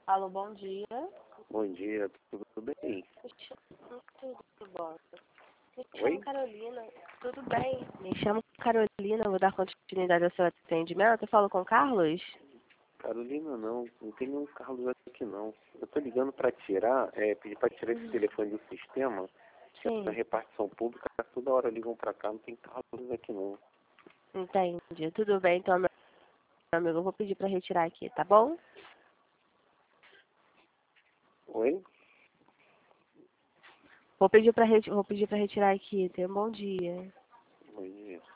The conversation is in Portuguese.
Alô, bom dia. Bom dia, tudo bem? Tudo bom. Me Oi? chamo Carolina. Tudo bem? Me chamo Carolina, vou dar continuidade ao seu atendimento. Eu falo com o Carlos? Carolina, não tem nenhum Carlos aqui não. Eu tô ligando para pedir para tirar esse telefone do sistema, que é Sim, na repartição pública, toda hora ligam para cá, não tem Carlos aqui não. entendi. Tudo bem, então, meu amigo, eu vou pedir para retirar aqui, tá bom? Oi? Vou pedir para retirar aqui. Tenha um bom dia. Bom dia.